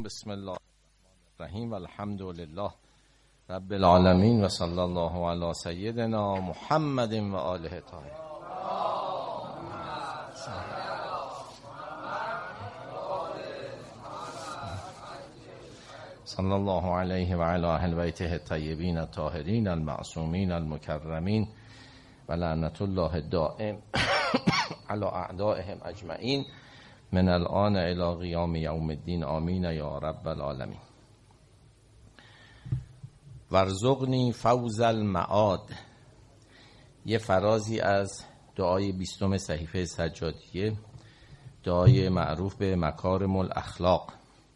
بسم الله الرحیم و الحمد لله رب العالمین و صلی الله علی سیدنا محمد و آله طاهرین. صلی الله علیه و علی اهل بیته الطیبین الطاهرین المعصومین المکرمین و لعنت الله الدائم علی اعدائهم اجمعین من الان الی قیام یوم الدین آمین یا رب العالمین. وارزقنی فوز المعاد، یه فرازی از دعای 20 صحیفه سجادیه، دعای معروف به مکارم الاخلاق.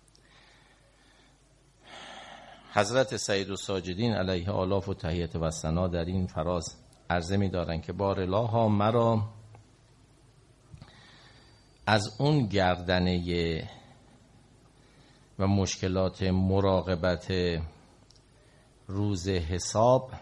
حضرت سید الساجدین علیه آلاف و تحیت و ثنا در این فراز عرضه می دارن که بارالها مرا از اون گردنه و مشکلات مراقبت روز حساب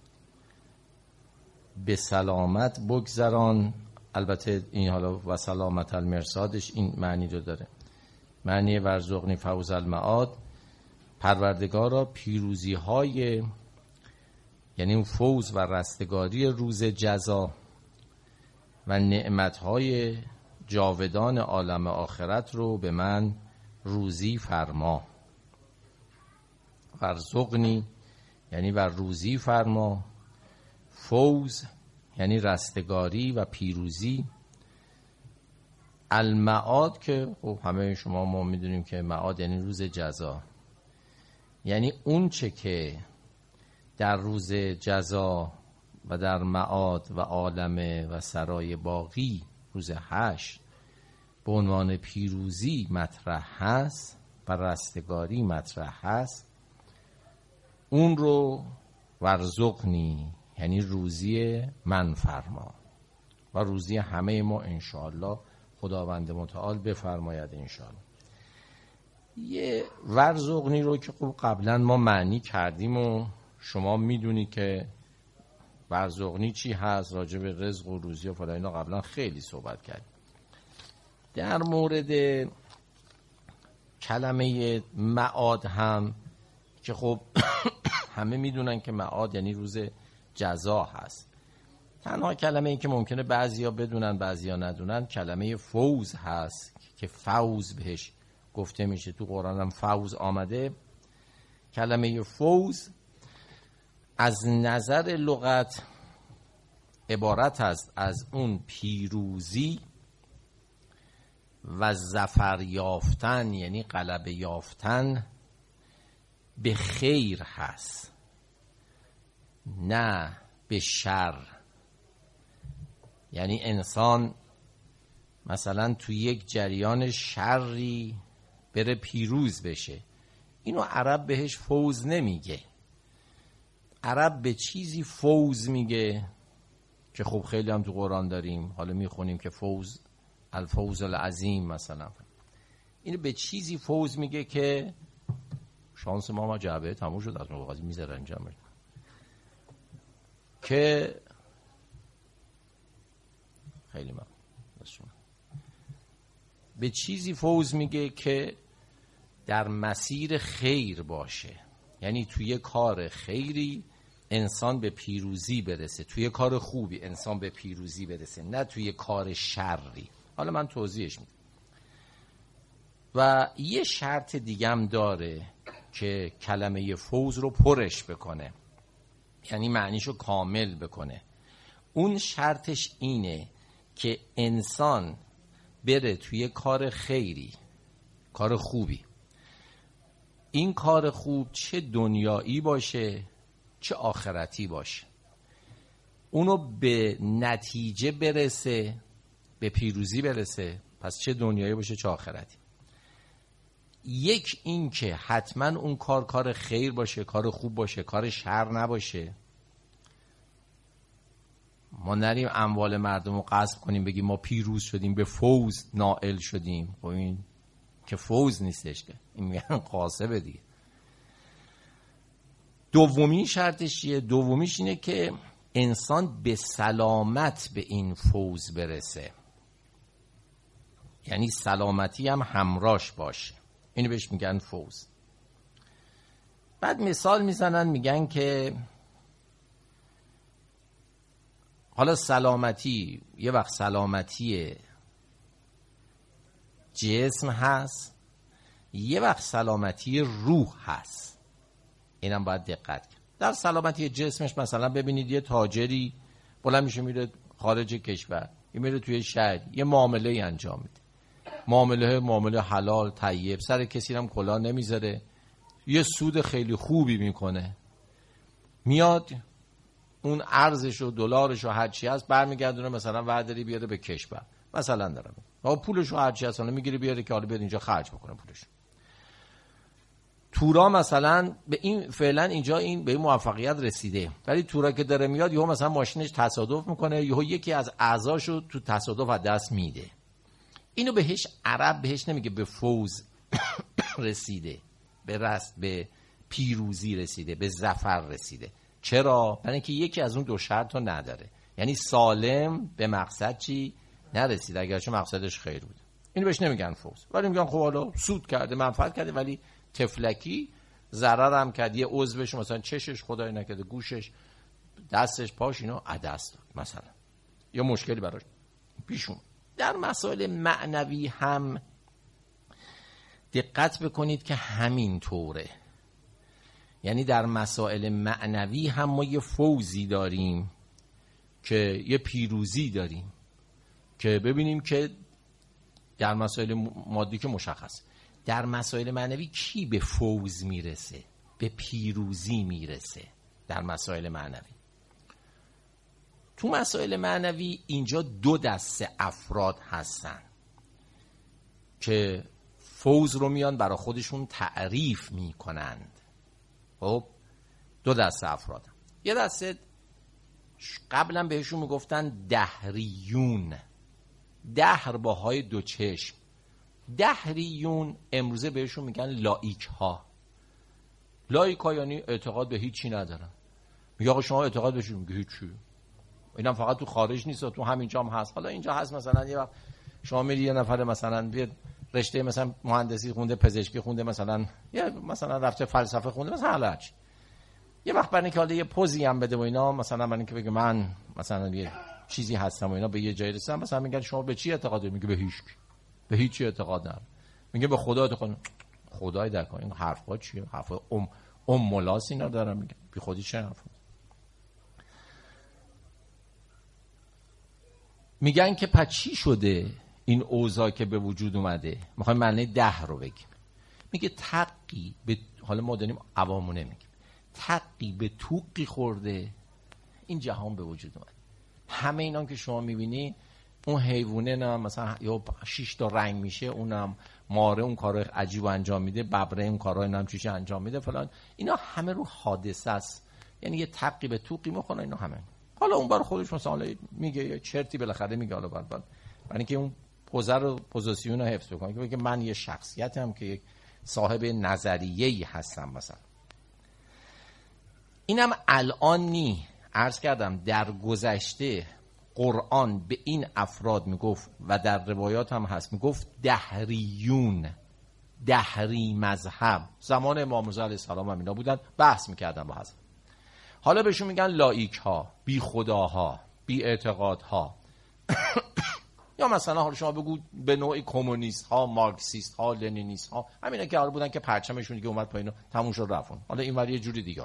به سلامت بگذران. البته این حالا و سلامت المرصادش این معنی رو داره، معنی ورزقنی فوز المعاد، پروردگارا پیروزی های، یعنی اون فوز و رستگاری روز جزا و نعمت های جاودان عالم آخرت رو به من روزی فرما. ورزقنی یعنی ور روزی فرما، فوز یعنی رستگاری و پیروزی، المعاد که خب همه شما ما میدونیم که معاد یعنی روز جزا، یعنی اون چه که در روز جزا و در معاد و عالم و سرای باقی روز حشر به عنوان پیروزی مطرح هست و رستگاری مطرح هست، اون رو ورزقنی یعنی روزی من فرما و روزی همه ما انشاءالله خداوند متعال بفرماید انشاءالله. یه ورزقنی رو که قبلا ما معنی کردیم و شما میدونی که ورزقنی چی هست، راجع به رزق و روزی و فلان اینا قبلا خیلی صحبت کردیم. در مورد کلمه معاد هم که خب همه میدونن که معاد یعنی روز جزا هست، تنها کلمه ای که ممکنه بعضیا بدونن بعضیا ندونن کلمه فوز هست که فوز بهش گفته میشه، تو قرآن هم فوز آمده. کلمه فوز از نظر لغت عبارت است از اون پیروزی و ظفر یافتن، یعنی غلبه یافتن به خیر هست نه به شر. یعنی انسان مثلا تو یک جریان شری بره پیروز بشه، اینو عرب بهش فوز نمیگه. عرب به چیزی فوز میگه که خب خیلی هم تو قرآن داریم، حالا میخونیم که فوز الفوز العظیم مثلا، اینو به چیزی فوز میگه که شانس ما جعبه تموم شد از موقعی میذاره انجام که خیلی من به چیزی فوز میگه که در مسیر خیر باشه، یعنی توی کار خیری انسان به پیروزی برسه، توی کار خوبی انسان به پیروزی برسه، نه توی کار شری. حالا من توضیحش میدم. و یه شرط دیگم داره که کلمه فوز رو پرش بکنه، یعنی معنیشو کامل بکنه. اون شرطش اینه که انسان بره توی کار خیری، کار خوبی، این کار خوب چه دنیایی باشه چه آخرتی باشه، اونو به نتیجه برسه، به پیروزی برسه، پس چه دنیایی باشه چه آخرتی. یک این که حتما اون کار خیر باشه، کار خوب باشه، کار شر نباشه. ما نریم اموال مردم رو غصب کنیم بگیم ما پیروز شدیم به فوز نائل شدیم، خب این که فوز نیستش، که این میگن غاصبه دیگه. دومین شرطش چیه؟ دومیش اینه که انسان به سلامت به این فوز برسه، یعنی سلامتی هم همراش باشه. اینو بهش میگن فوز. بعد مثال میزنن میگن که حالا سلامتی، یه وقت سلامتی جسم هست، یه وقت سلامتی روح هست. اینم باید دقت کرد. در سلامتی جسمش مثلا ببینید یه تاجری بلند میشه میره خارج کشور، یه میره توی شهر، یه معامله ای انجام میده، معامله حلال طیب، سر کسی هم کلاه نمیذاره، یه سود خیلی خوبی میکنه، میاد اون ارزش و دلارش و هر چی هست برمیگردونه مثلا ورداری بیاره به کشور، مثلا دارم و پولش و هر چی هست میگیره بیاره که حالا بیاد اینجا خرج بکنه پولش. تورا مثلا به این فعلا اینجا این به این موفقیت رسیده، ولی تورا که داره میاد یهو مثلا ماشینش تصادف میکنه، یهو یکی از اعضاشو تو تصادف از دست میده. اینو بهش عرب بهش نمیگه به فوز رسیده، به پیروزی رسیده، به ظفر رسیده. چرا؟ برای اینکه یکی از اون دو شرط رو نداره، یعنی سالم به مقصد چی نرسیده، اگرچه مقصدش خیر بود. اینو بهش نمیگن فوز، ولی میگن خب حالا سود کرده، منفعت کرده، ولی تفلکی ضرر هم کرد، یه عضوش مثلا چشش خدای نکرده، گوشش، دستش، پاش، اینا عدس داد مثلا، یا مشکلی براش پیش اومد. در مسائل معنوی هم دقت بکنید که همین طوره، یعنی در مسائل معنوی هم ما یه فوزی داریم که یه پیروزی داریم که ببینیم که در مسائل مادی که مشخص، در مسائل معنوی کی به فوز میرسه، به پیروزی میرسه. در مسائل معنوی، تو مسائل معنوی اینجا دو دسته افراد هستن که فوز رو میان برای خودشون تعریف میکنند. خب دو دسته افراد، یه دسته قبلا بهشون میگفتن دهریون، دهر با های دو چشم، دهریون امروزه بهشون میگن لایک ها. لایک ها یعنی اعتقاد به هیچی ندارن. میگه آقا شما اعتقاد بشید، میگه هیچی. اینم فقط تو خارج نیست، تو همینجا هم هست. حالا اینجا هست، مثلا یه وقت شما میری یه نفر مثلا بیاد رشته مثلا مهندسی خونده، پزشکی خونده، مثلا یا مثلا رفته فلسفه خونده، مثلا هرچی، یه وقت برای اینکه حالا یه پوزی هم بده و اینا، مثلا برای اینکه بگه من مثلا یه چیزی هستم و اینا، به یه جایی رسیدم، مثلا میگن شما به چی اعتقاد دارید؟ میگه به هیچ، به هیچ اعتقاد ندارم. میگه به خدا اعتقاد، خدای در کن. این حرفا چیه؟ حرفا ملاس اینا دارم میگن، بی خودی چه حرفا. میگن که پس چی شده این اوضاع که به وجود اومده؟ میخوایم معنی ده رو بگیم. میگه تقی به، حالا ما داریم عوامونه میگیم، تقی به توقی خورده این جهان به وجود اومده. همه اینا که شما میبینی، اون حیوانه نه مثلا یا 6 تا رنگ میشه، اونم ماره اون کارهای عجیب انجام میده، ببره اون کارهای نام چیزی انجام میده فلان، اینا همه رو حادثه است. یعنی یه تقی به توقی میخونه اینا همه. حالا اون بر خودش مثلا میگه یه چرتی بالاخره میگه، حالا بعد برای اینکه اون پوزیشن رو حفظ بکنه، که بگه من یه شخصیتم که یک صاحب نظریه‌ای هستم مثلا. اینم الان نی، عرض کردم در گذشته قرآن به این افراد میگفت و در روایات هم هست، میگفت دهریون، دهری مذهب. زمان امام رضا علیه السلام هم اینا بودن، بحث میکردن با حضرت. حالا بهشون میگن لایک ها، بی خداها، بی اعتقادها. یا مثلا حالا شما بگو به نوعی کمونیست ها، مارکسیست ها، لنینیست ها، همینا که حالا بودن که پرچمشون دیگه اومد پایین و تموم شد رفتن. حالا این وری یه جوری دیگه.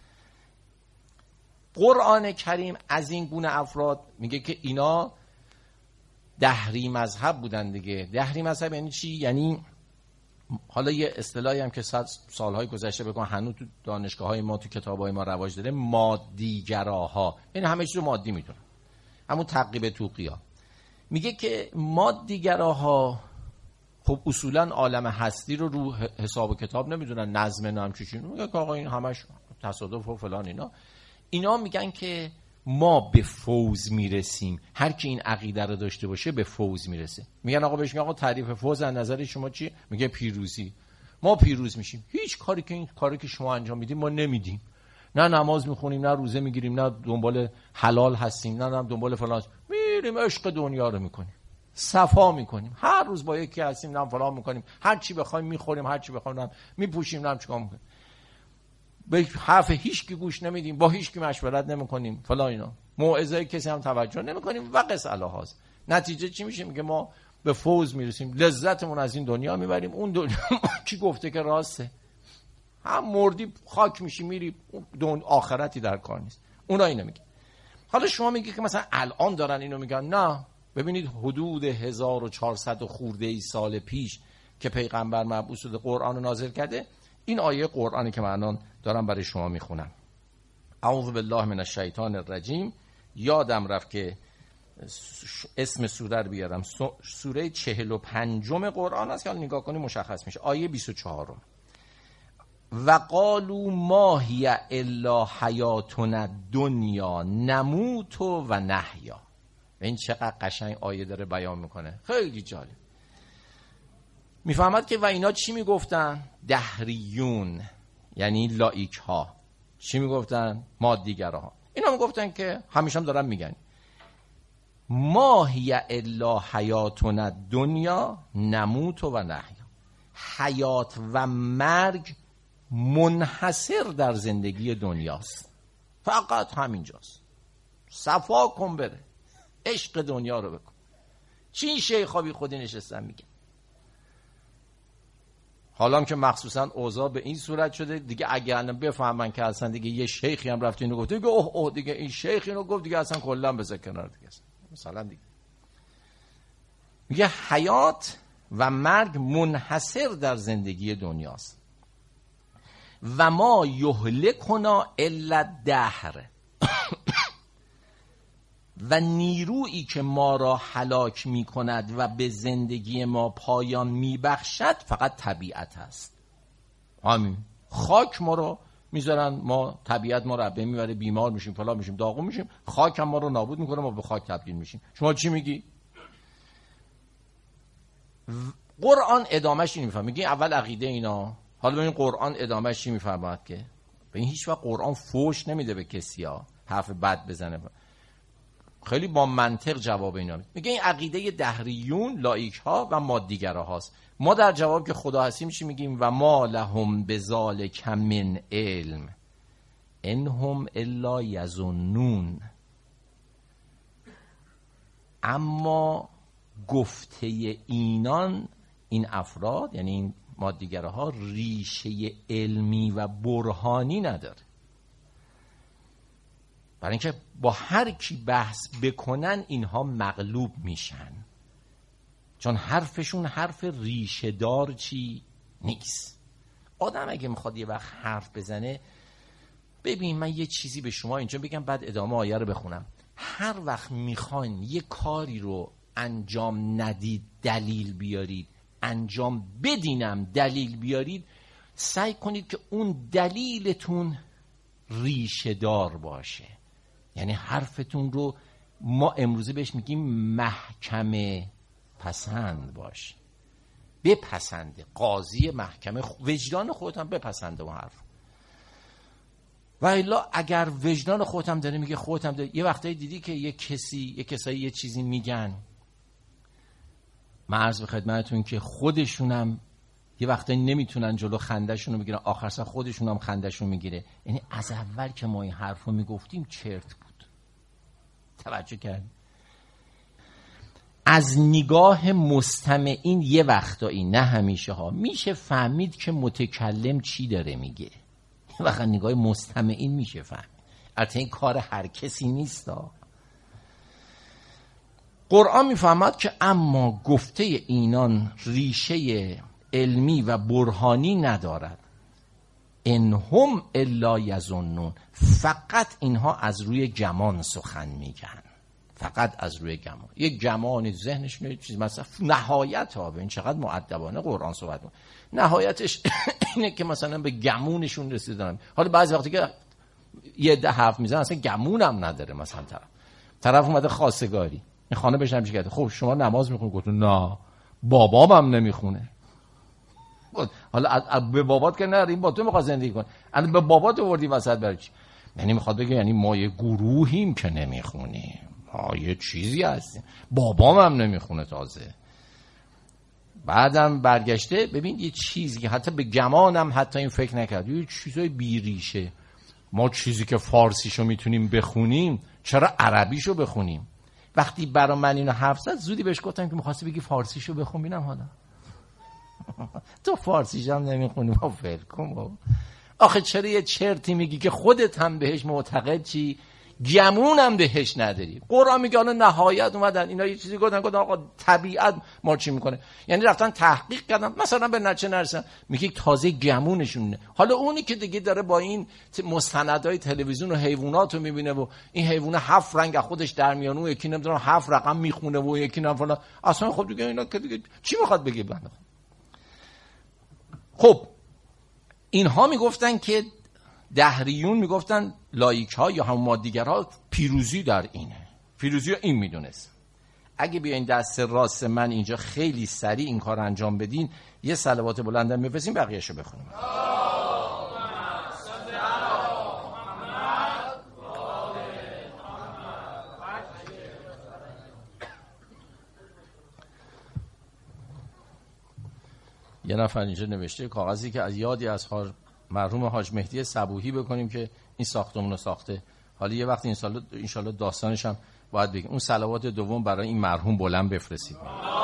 قرآن کریم از این گونه افراد میگه که اینا دهری مذهب بودن دیگه. دهری مذهب یعنی چی؟ یعنی حالا یه اصطلاحی هم که سالهای گذشته بگم هنوز تو دانشگاه‌های ما، تو کتاب‌های ما رواج داره، مادیگراها. یعنی همه چیز رو مادی میدونن، همون تعقیب توقی‌ها. میگه که مادیگراها خب اصولا عالم هستی رو حساب و کتاب نمیدونن، نظم نام چیزی. میگه که آقا این همش تصادف و فلان. اینا میگن که ما به فوز میرسیم، هر کی این عقیده رو داشته باشه به فوز میرسه. میگن آقا بهش میگن آقا تعریف فوز از نظر شما چیه؟ میگه پیروزی. ما پیروز میشیم. هیچ کاری که این کاری که شما انجام میدیم ما نمیدیم، نه نماز میخونیم، نه روزه میگیریم، نه دنبال حلال هستیم، نه دنبال فلان، میریم عشق دنیا رو میکنیم. صفا میکنیم، هر روز با یکی هستیم، نم فلان میکنیم، هر چی بخوایم میخوریم، هر چی بخوایم نم میپوشیم، نم چیکار میکنیم، به حرف هیچ کی گوش نمیدیم، با هیچ کی مشورت نمیکنیم، فلان اینا، موعظه کسی هم توجه نمیکنیم و قص الهاز. نتیجه چی میشه؟ میگه ما به فوز میرسیم، لذتمون از این دنیا میبریم، اون دنیا کی گفته که راسته؟ هم مردی خاک میشی میری، اون آخرتی در کار نیست. اونا اینو میگن. حالا شما میگی که مثلا الان دارن اینو میگن. نه، ببینید حدود 1400 خورده ای سال پیش که پیغمبر مبعوث شده قرآن رو نازل کرده، این آیه قرآنی که من الان دارم برای شما میخونم. اعوذ بالله من الشیطان الرجیم. یادم رفت که اسم سوره رو بیارم. سوره 45 قرآن است که حالا نگاه کنی مشخص میشه. آیه 24. و قالوا ما هی الا حیاتنا الدنیا نموت و نحیا. این چقدر قشنگ آیه داره بیان میکنه، خیلی جالب. میفهمد که و اینا چی میگفتن؟ دهریون، یعنی لایک ها. چی میگفتن؟ مادیگرها. اینا میگفتن که همیشه هم دارن میگن ما هی الا حیاتنا الدنیا نموت و نحیا. حیات و مرگ منحصر در زندگی دنیاست، فقط همینجاست. صفا کن بره، عشق دنیا رو بکن. چی شیخا بی خودی نشستن میگن. حالا هم که مخصوصا اوضاع به این صورت شده دیگه، اگه الان بفهمن که اصلا دیگه یه شیخی هم رفت اینو گفت، دیگه اوه دیگه این شیخ اینو گفت، دیگه اصلا کلا بذار کنار دیگه. مثلا دیگه میگه حیات و مرگ منحصر در زندگی دنیاست. و ما یهلکنا الا الدهر. و نیرویی که ما را هلاک می کند و به زندگی ما پایان می بخشد فقط طبیعت است. همین خاک ما رو میذارن، ما طبیعت ما رو بین میبره، بیمار میشیم، فلان میشیم، داغون میشیم، خاک هم ما رو نابود میکنه، ما به خاک تبدیل میشیم. شما چی میگی؟ قرآن ادامهش این میفهمه. میگی اول عقیده اینا، حالا ببین قرآن ادامهش چی میفرماید که به این هیچ وقت قرآن فوش نمیده به کسی ها حرف بد بزنه، خیلی با منطق جواب اینا میگه. این عقیده دهریون، لایک ها و مادیگرها هاست. ما در جواب که خدا هستیم چی میگیم؟ و ما لهم بذالک من علم انهم الا یظنون. اما گفته اینان، این افراد یعنی این مادیگرها، ریشه علمی و برهانی نداره. برای اینکه با هر کی بحث بکنن اینها مغلوب میشن، چون حرفشون حرف ریشه دار چی نیست. آدم اگه میخواد یه وقت حرف بزنه، ببین من یه چیزی به شما اینجا بگم بعد ادامه آیه رو بخونم. هر وقت میخواین یه کاری رو انجام ندید دلیل بیارید، انجام بدینم دلیل بیارید، سعی کنید که اون دلیلتون ریشه دار باشه. یعنی حرفتون رو ما امروزه بهش میگیم محکمه پسند باشه، بپسنده. قاضی محکمه وجدان خودت هم بپسنده اون حرف. و الا اگر وجدان خودت هم داره میگه، خودت هم داره. یه وقتایی دیدی که یه کسایی یه چیزی میگن، من عرض به خدمتتون که خودشون هم یه وقتایی نمیتونن جلو خندهشون رو بگیرن، آخر سر خودشون هم خندهشون میگیره. یعنی از اول که ما این حرف رو میگفتیم چرت بود. توجه کردیم؟ از نگاه مستمعین یه وقتایی، نه همیشه ها، میشه فهمید که متکلم چی داره میگه. یه وقت نگاه مستمعین میشه فهمید. البته این کار هر کسی نیست. قرآن میفهمد که اما گفته اینان ریشه علمی و برهانی ندارد. انهم الا یظنون. فقط اینها از روی گمان سخن میگن، فقط از روی گمان. یک گمان ذهنش میاد چیز، مثلا نهایت ها ببین چقدر مؤدبانه قرآن صحبت میکنه. نهایتش اینه که مثلا به گمونشون رسیدن. حالا بعضی وقتی که یه ده حرف میزنن اصلا گمون هم نداره. مثلا طرف اومده خواستگاری، این خانه بهش نمیشه کرده، خب شما نماز میخونی؟ گفت نه بابام هم نمیخونه. حالا به بابات که نه، این با تو میخواد زندگی کنه، الان به بابات آوردی وسط برای چی؟ یعنی میخواد بگه یعنی ما یه گروهیم که نمیخونیم، یه چیزی هست. بابام هم نمیخونه تازه. بعدم برگشته ببین یه چیزی که حتی به گمانم حتی این فکر نکرد، یه چیزای بیریشه. ما چیزی که فارسیشو میتونیم بخونیم چرا عربیشو بخونیم؟ وقتی برا من اینو حرف زد زودی بهش گفتم که می‌خواستی بگی فارسیشو بخون ببینم حالا. تو فارسیش هم نمیخونی ما فکر کن. آخه چرا یه چرتی میگی که خودت هم بهش معتقد چی؟ گمون هم بهش نداری. قرآن میگه حالا نهایت اومدن اینا یه چیزی گفتن آقا طبیعت ما چی میکنه، یعنی رفتن تحقیق کردن مثلا به نتیجه نرسن، میگه تازه گمونشونه. حالا اونی که دیگه داره با این مستندهای تلویزیون و حیوانات رو میبینه و این حیوان 7 رنگ از خودش در میانه و یکی نمیدونه 7 رقم میخونه و یکی نه فلان، اصلا خب دیگه اینا که دیگه چی میخواد بگه بنده. خب اینها میگفتن که دهریون میگفتن لایک ها یا همون مادیگرها پیروزی در اینه، پیروزی این میدونست. اگه بیاین دست راست من اینجا خیلی سریع این کار انجام بدین یه صلوات بلندم میفرستین بقیه‌شو بخونیم. یه نفر اینجا نوشته کاغذی که از یادی از مرحوم حاج مهدی صبوحی بکنیم که این ساختمون رو ساخته. حالا یه وقت انشالله داستانش هم باید بگیم. اون صلوات دوم برای این مرحوم بلند بفرستید.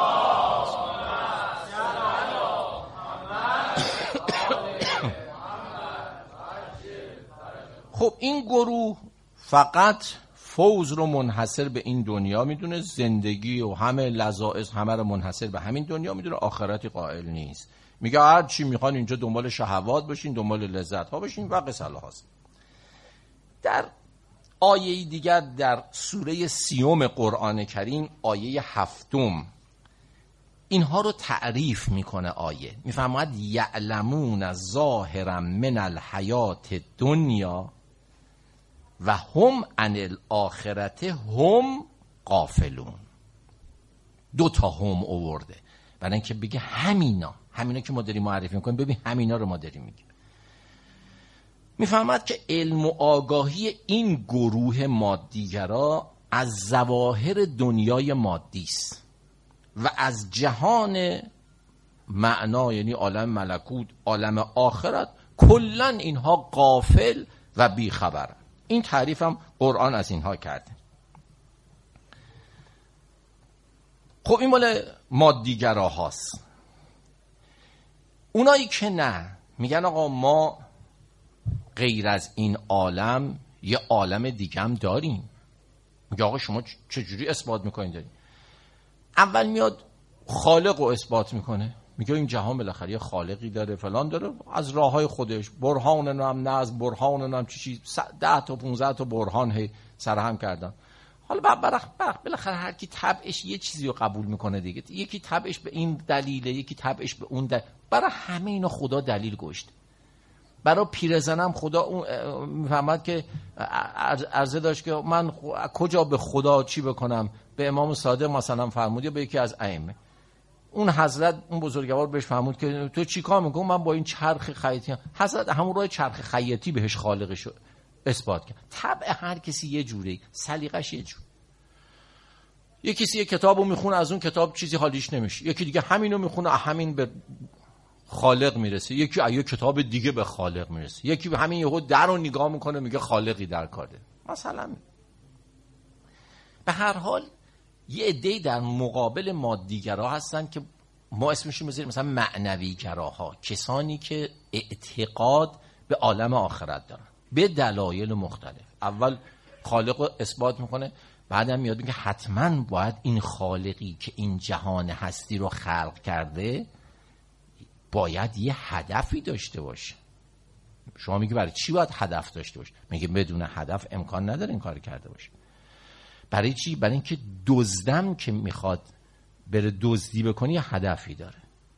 خب این گروه فقط فوز رو منحصر به این دنیا میدونه، زندگی و همه لذائذ همه رو منحصر به همین دنیا میدونه، آخرتی قائل نیست. میگه هر چی میخوان اینجا دنبال شهوات باشین، دنبال لذت ها باشین و قصه هاست. در آیه دیگر در سوره 30 قرآن کریم آیه 7 اینها رو تعریف میکنه. آیه میفرماید یعلمون ظاهرا من الحیات دنیا و هم عن الاخرت هم غافلون. 2 هم آورده برای اینکه بگه همینا که ما داریم معرفی میکنیم، ببین همینا رو ما داریم میگیم. میفهمد که علم و آگاهی این گروه مادیگرا از ظواهر دنیای مادی است و از جهان معنا یعنی عالم ملکوت، عالم آخرت کلا اینها غافل و بیخبرن. این تعریف هم قرآن از اینها کرده. خب این مال مادیگرا هاست. اونایی که نه میگن آقا ما غیر از این عالم یه عالم دیگه هم داریم. میگه آقا شما چجوری اثبات میکنین داریم؟ اول میاد خالق رو اثبات میکنه، میگه این جهان بالاخره یه خالقی داره فلان داره از راههای خودش، برهان هم نه از برهان هم چی 10 تا 15 تا برهان سرهم کردن. حالا بالاخره هر کی طبعش یه چیزی رو قبول میکنه دیگه. یکی طبعش به این دلیله، یکی طبعش به اون دلیل. برای همه اینا خدا دلیل گشت. برای پیرزنم خدا اون میفهمد که عرضه داشت که من کجا به خدا چی بکنم، به امام صادق مثلا فرمود یا به یکی از ائمه. اون حضرت اون بزرگوار بهش فرمود که تو چی کار میکنی؟ من با این چرخ خیاطی. حضرت همون راه چرخ خیاطی بهش خالقش اثبات کرد. طبع هر کسی یه جوره، سلیقش یه جور. یکی کسی یه کتابو میخونه از اون کتاب چیزی حالیش نمیشه، یکی دیگه همینو میخونه همین به خالق میرسه، یکی یه کتاب دیگه به خالق میرسه، یکی به همین یهو در رو نگاه میکنه میگه خالقی در کاره. مثلا به هر حال یه عده‌ای در مقابل مادیگرا هستن که ما اسمشون بذاریم مثلا معنویگراها، کسانی که اعتقاد به عالم آخرت دارن به دلایل مختلف. اول خالق رو اثبات میکنه، بعدم میاد میگه حتما باید این خالقی که این جهان هستی رو خلق کرده باید یه هدفی داشته باشه. شما میگه برای چی باید هدف داشته باشه؟ میگه بدون هدف امکان نداره این کار کرده باشه. برای چی؟ برای اینکه دزدم که میخواد بره دزدی بکنه یه هدفی داره.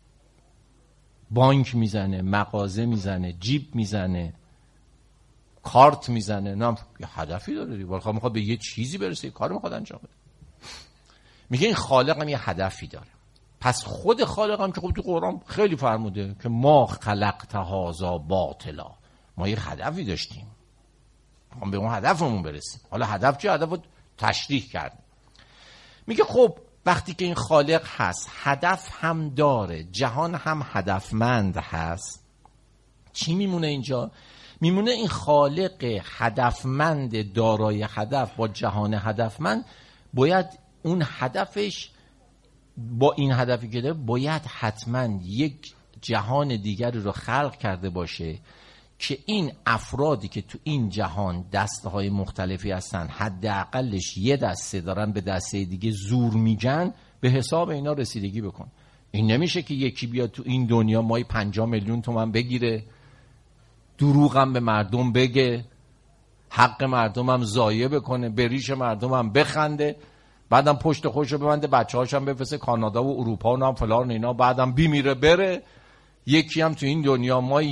بانک میزنه، مغازه میزنه، جیب میزنه، کارت میزنه، نه یه هدفی داره دیگه. میخواد به یه چیزی برسه، یه کار میخواد انجام بده. میگه این خالق هم یه هدفی داره. پس خود خالق هم که خب تو قرآن خیلی فرموده که ما خلقت هذا باطلا، ما یه هدفی داشتیم، ما به اون هدفمون برسیم. حالا هدف چیه؟ هدف تشریح کرده. میگه خب وقتی که این خالق هست، هدف هم داره، جهان هم هدفمند هست، چی میمونه اینجا؟ میمونه این خالق هدفمند دارای هدف با جهان هدفمند باید اون هدفش با این هدفی که داره باید حتما یک جهان دیگری رو خلق کرده باشه که این افرادی که تو این جهان دسته‌های مختلفی هستن حداقلش یه دسته دارن به دسته دیگه زور میگن، به حساب اینا رسیدگی بکن. این نمیشه که یکی بیاد تو این دنیا مای 50 میلیون تومان بگیره، دروغم به مردم بگه، حق مردمم ضایع بکنه، به ریش مردمم بخنده، بعدم پشت خوشو ببنده، بچه‌هاشم بفرسته کانادا و اروپا و هم فلان اینا، بعدم بیمیره بره. یکی هم تو این دنیا مای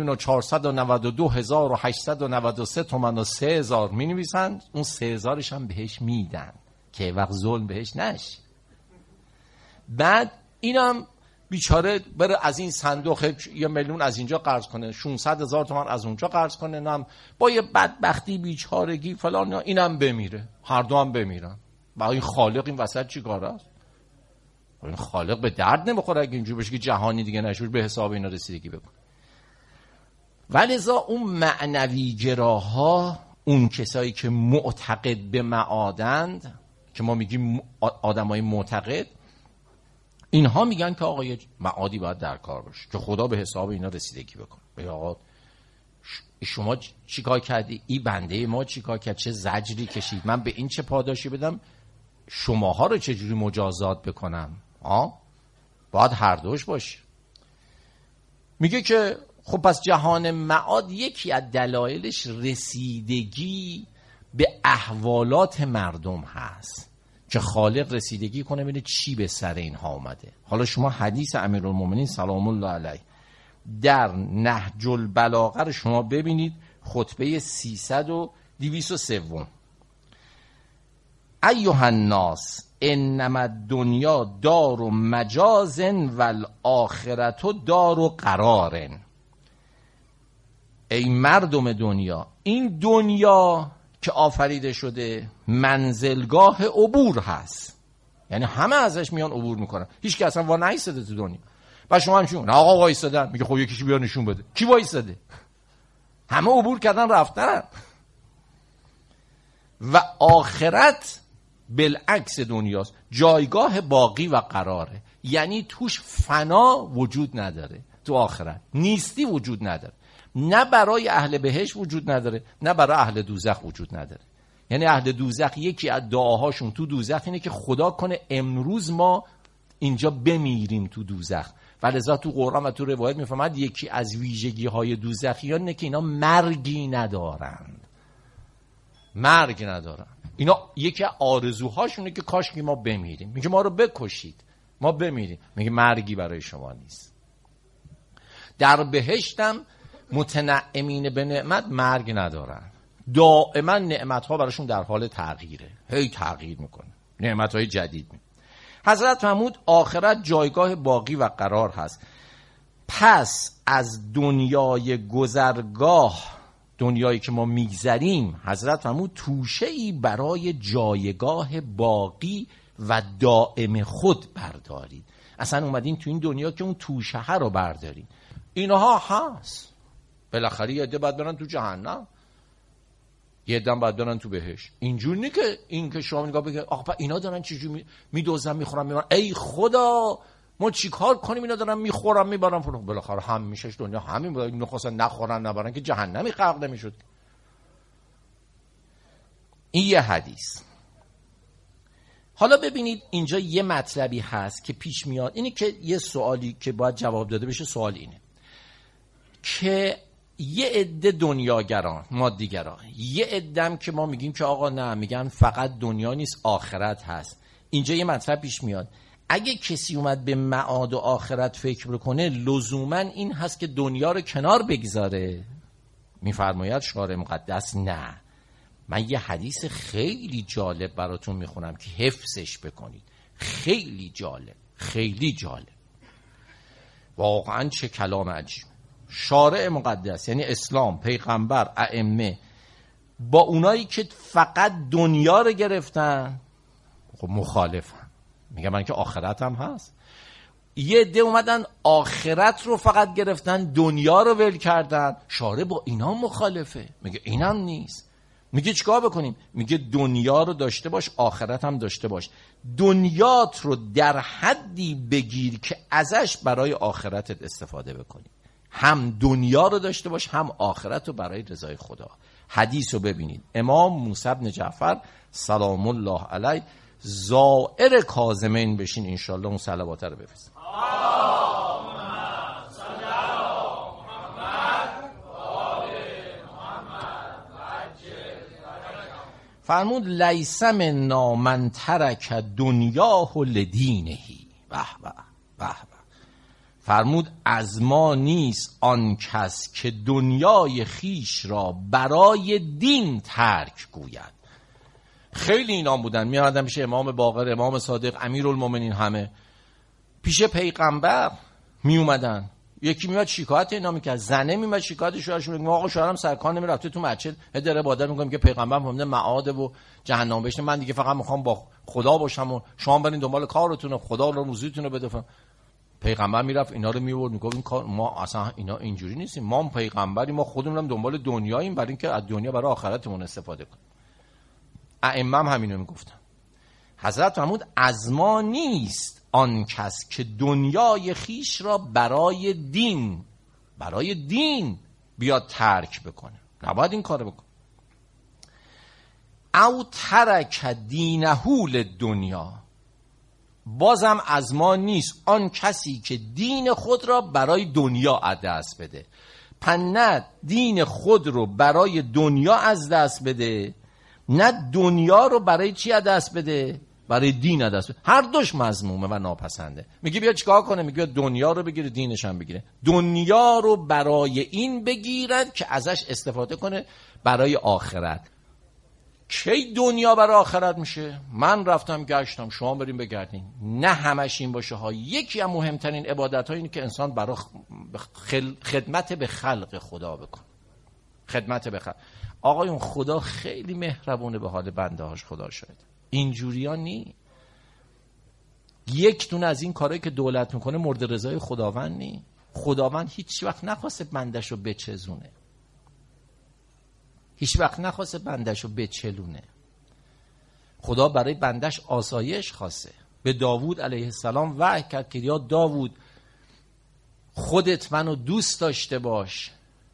1,492,893 تومن و 3,000 می نویسن، اون 3,000ش هم بهش میدن که وقت ظلم بهش نشه. بعد اینم بیچاره بره از این صندوق 1,000,000 از اینجا قرض کنه، 600,000 تومان از اونجا قرض کنه، نم با یه بدبختی بیچارگی فلان، اینم بمیره، هر دو هم بمیرن. با این خالق این وسط چی کار است؟ این خالق به درد نمیخوره اگه اینجوری بشه که جهانی دیگه نشور به حساب اینا رسیدگی بکنه. ولذا اون معنوی گراها، اون کسایی که معتقد به معادند، که ما میگیم آدمای معتقد، اینها میگن که آقا یه معادی باید در کار باشه که خدا به حساب اینا رسیدگی بکنه. بگه آقا شما چیکار کردی؟ این بنده ما چیکار کرد؟ چه زجری کشید؟ من به این چه پاداشی بدم؟ شماها رو چجوری مجازات بکنم؟ باید هر دوش باشه. میگه که خب پس جهان معاد یکی از دلایلش رسیدگی به احوالات مردم هست که خالق رسیدگی کنه ببینه چی به سر اینها اومده. حالا شما حدیث امیرالمومنین سلام الله علیه در نهج البلاغه رو شما ببینید، خطبه 303. ایها الناس انما الدنیا دار و مجاز و الاخرت دار و قرار. ای مردم دنیا، این دنیا که آفریده شده منزلگاه عبور هست، یعنی همه ازش میان عبور میکنن، هیچ که اصلا وا نایستاده تو دنیا. و شما همچون نه آقا وایستادن، میگه خب یکیشو بیا نشون بده. کی وایستاده؟ همه عبور کردن رفتن. و آخرت بالعکس دنیاست، جایگاه باقی و قراره، یعنی توش فنا وجود نداره. تو آخرت نیستی وجود نداره، نه برای اهل بهشت وجود نداره، نه برای اهل دوزخ وجود نداره. یعنی اهل دوزخ یکی از دعاهاشون تو دوزخ اینه که خدا کنه امروز ما اینجا بمیریم تو دوزخ. ولذا تو قرآن و تو روایت میفهمد یکی از ویژگی های دوزخیان اینه که اینا مرگی ندارند. مرگ ندارن. اینا یکی از آرزوهاشونه که کاش که ما بمیریم. میگه ما رو بکشید ما بمیریم. میگه مرگی برای شما نیست. در بهشتم متنعمین به نعمت مرگ ندارن، دائما نعمتها براشون در حال تغییره، هی تغییر میکنه، نعمتهای جدید میکنه. حضرت فرمود آخرت جایگاه باقی و قرار هست. پس از دنیای گذرگاه، دنیایی که ما میگذریم، حضرت فرمود توشه‌ای برای جایگاه باقی و دائم خود بردارید. اصلا اومدین تو این دنیا که اون توشه رو بردارید. اینها هست، بالاخره یه عده باید برن تو جهنم، یه عده باید برن تو بهشت. اینجور نیست که این که شما نگاه بگید آخه اینا دارن چجوری میدوزن میخورن میبرن، ای خدا ما چیکار کنیم اینا دارن میخورن میبرن فلان. بالاخره هم میشش دنیا همین بود، اینو خواستن نخورن نبرن که جهنمی خلق نمیشد. این یه حدیث. حالا ببینید اینجا یه مطلبی هست که پیش میاد، اینه که یه سوالی که باید جواب داده بشه. سوال اینه که یه عده دنیاگران مادیگران، یه عده‌ام که ما میگیم که آقا نه، میگن فقط دنیا نیست آخرت هست. اینجا یه مطلب پیش میاد، اگه کسی اومد به معاد و آخرت فکر بکنه لزوما این هست که دنیا رو کنار بگذاره؟ میفرماید شارع مقدس نه. من یه حدیث خیلی جالب براتون میخونم که حفظش بکنید. خیلی جالب، خیلی جالب، واقعا چه کلام عجیب. شارع مقدس یعنی اسلام، پیغمبر، ائمه با اونایی که فقط دنیا رو گرفتن خب مخالفن، میگه من که آخرت هم هست. یه عده اومدن آخرت رو فقط گرفتن، دنیا رو ول کردن، شارع با اینا مخالفه، میگه اینم نیست. میگه چیکار بکنیم؟ میگه دنیا رو داشته باش، آخرت هم داشته باش. دنیات رو در حدی بگیر که ازش برای آخرتت استفاده بکنی. هم دنیا رو داشته باش، هم آخرت رو برای رضای خدا. حدیث رو ببینید، امام موسی بن جعفر سلام الله علیه زائر کاظمین بشین انشالله اون صلوات رو بفرستید. فرمود لیس منا من ترک دنیاه لدینه. به به به به. فرمود از ما نیست آن کس که دنیای خیش را برای دین ترک گوید. خیلی اینا بودن، میادن پیش امام باقر، امام صادق، امیرالمومنین، همه پیش پیغمبر می اومدن. یکی میاد شکایت اینا میکرد، زنه میاد شکایت شوهرش میگه آقا شوهرم سرکار نمیرفته تو مسجد هدر عبادت میکنم که پیغمبر فهمیده معاد و جهنم بشه، من دیگه فقط میخوام با خدا باشم و شما برین دنبال کارتون، خدا رو روزیتون رو بده. پیغمبر میرفت اینا رو میورد میگفت این کار ما اصلا اینا اینجوری نیستیم، ما پیغمبری، ما خودمونم دنبال دنیاییم برای اینکه از دنیا برای آخرتمون استفاده کنیم. ائمه هم همینو میگفتن. حضرت فرمود از ما نیست آن کس که دنیای خیش را برای دین بیاد ترک بکنه، نباید این کارو بکنه. او ترک دینه للدنیا، بازم از ما نیست آن کسی که دین خود را برای دنیا از دست بده. نه دین خود رو برای دنیا از دست بده، نه دنیا رو برای چی از دست بده؟ برای دین از دست بده. هر دوش مذمومه و ناپسنده. میگه بیا چیکار کنه؟ میگه دنیا رو بگیره، دینش هم بگیره. دنیا رو برای این بگیرد که ازش استفاده کنه برای آخرت. کی دنیا برای آخرت میشه؟ من رفتم گشتم، شما بریم بگردین. نه همش این باشه ها. یکی از مهمترین عبادت ها اینه که انسان برای خدمت به خلق خدا بکن. خدمت به خلق. آقایون خدا خیلی مهربونه به حال بنده هاش، خدا شاید. اینجوری ها نی. یک دونه از این کارهایی که دولت میکنه مورد رضای خداوند نی. خداوند هیچ وقت نخواسته بندش رو بچزونه، هیچ وقت نخواسته بندش رو بچلونه. خدا برای بندش آسایش خواسته. به داوود علیه السلام وحی کرد که یا داوود خودت منو دوست داشته باش.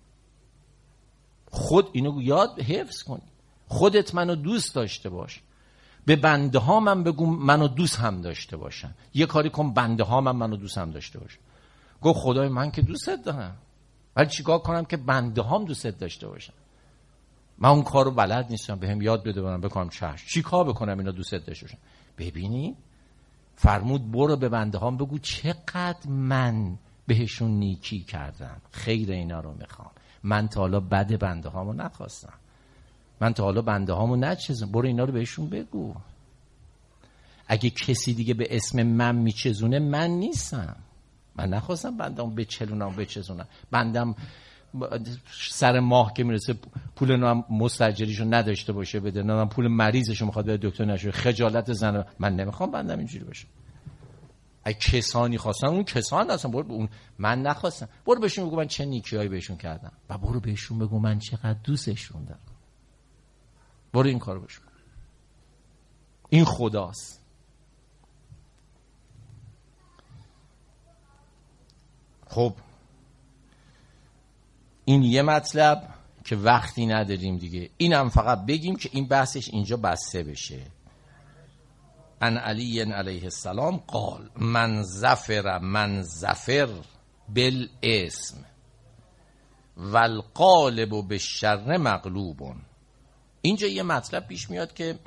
خود اینو یاد حفظ کن، خودت منو دوست داشته باش، به بنده ها من بگو منو دوست هم داشته باشن. یه کاری کن بنده ها منو دوست هم داشته باشن. گفت خدای من که دوستت دارم، ولی چیکار کنم که بنده هام دوستت داشته باشن؟ من اون کارو بلد نیستم، بهم یاد بده برام بکنم. چی کار بکنم اینا دوستت داشته باشن؟ ببینی فرمود برو به بنده هام بگو چقدر من بهشون نیکی کردم، خیر اینا رو میخوام. من تا حالا بد بنده هامو نخواستم، من تا حالا بنده هامو نچزم، برو اینا رو بهشون بگو. اگه کسی دیگه به اسم من میچزونه من نیستم، من نخواستم بندم بچزونم. بندم سر ماه که میرسه پول مستاجریشو نداشته باشه بده، نه من پول مریضشو میخواد بده دکتر نشه، خجالت زنه. من نمیخوام بندم اینجوری باشه. اگه کسانی خواستن اون کسان هستن، برو اون، من نخواستم. برو بهشون بگو من چه نیکیایی بهشون کردم و برو بهشون بگو من چقدر دوستشون دارم. برو این کارو بشون. این خداست. خب این یه مطلب که وقتی نداریم دیگه. اینم فقط بگیم که این بحثش اینجا بسته بشه. ان علی علیه السلام قال من ظفر بالاسم والغالب بالشر مغلوب. اینجا یه مطلب پیش میاد که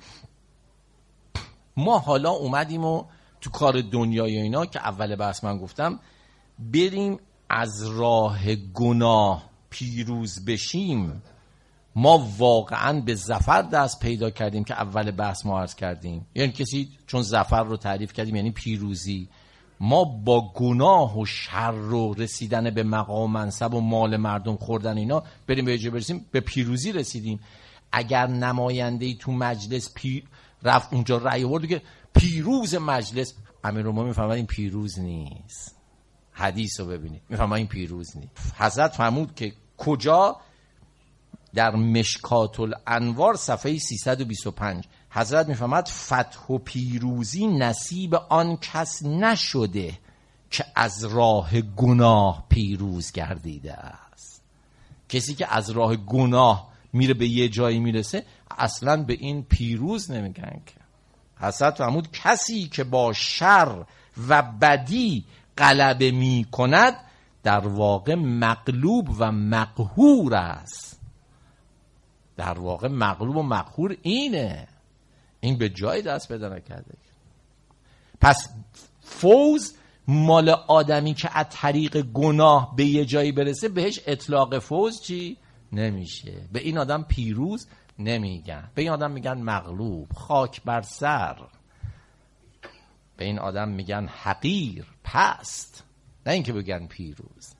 ما حالا اومدیم و تو کار دنیای اینا که اول بحث من گفتم بریم از راه گناه پیروز بشیم. ما واقعا به ظفر دست پیدا کردیم که اول بحث ما عرض کردیم. یعنی کسی چون ظفر رو تعریف کردیم یعنی پیروزی. ما با گناه و شر و رسیدن به مقام منصب و مال مردم خوردن اینا بریم به جای برسیم به پیروزی رسیدیم. اگر نماینده‌ای تو مجلس رفت اونجا رأی آورد که پیروز مجلس، امیرالمومنین میفهمد این پیروز نیست. حدیث رو ببینید میفهمد این پیروز نیست. حضرت فرمود که کجا؟ در مشکات الانوار صفحه 325 حضرت میفهمد فتح و پیروزی نصیب آن کس نشده که از راه گناه پیروز گردیده است. کسی که از راه گناه میره به یه جایی میرسه اصلا به این پیروز نمیگن که. حضرت فرمود کسی که با شر و بدی غلبه میکند در واقع مغلوب و مقهور است. در واقع مغلوب و مقهور اینه، این به جای دست پیدا نکرده. پس فوز مال آدمی که از طریق گناه به یه جایی برسه بهش اطلاق فوز چی؟ نمیشه. به این آدم پیروز نمیگن، به این آدم میگن مغلوب، خاک بر سر. به این آدم میگن حقیر، پست، نه اینکه بگن پیروز.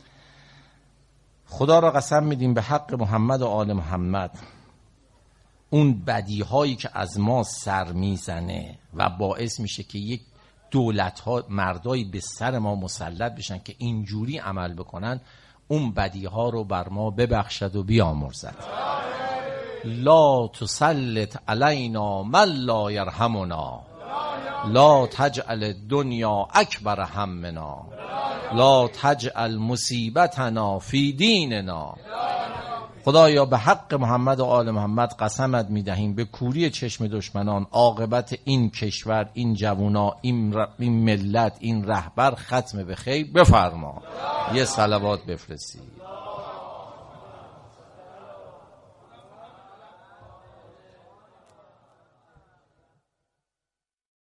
خدا را قسم میدیم به حق محمد و آل محمد، اون بدیهایی که از ما سر میزنه و باعث میشه که یک دولت‌ها مردایی به سر ما مسلط بشن که اینجوری عمل بکنن، اون بدیها رو بر ما ببخشد و بیامرزد. لا تسلط علینا من لا یرحمنا، لا تجعل الدنیا اکبر همنا، لا تجعل مصیبتنا فی دیننا. خدایا به حق محمد و آل محمد قسمت میدهیم به کوری چشم دشمنان عاقبت این کشور، این جوونا، این ملت، این رهبر ختم به خیر بفرما. یه صلوات بفرستید.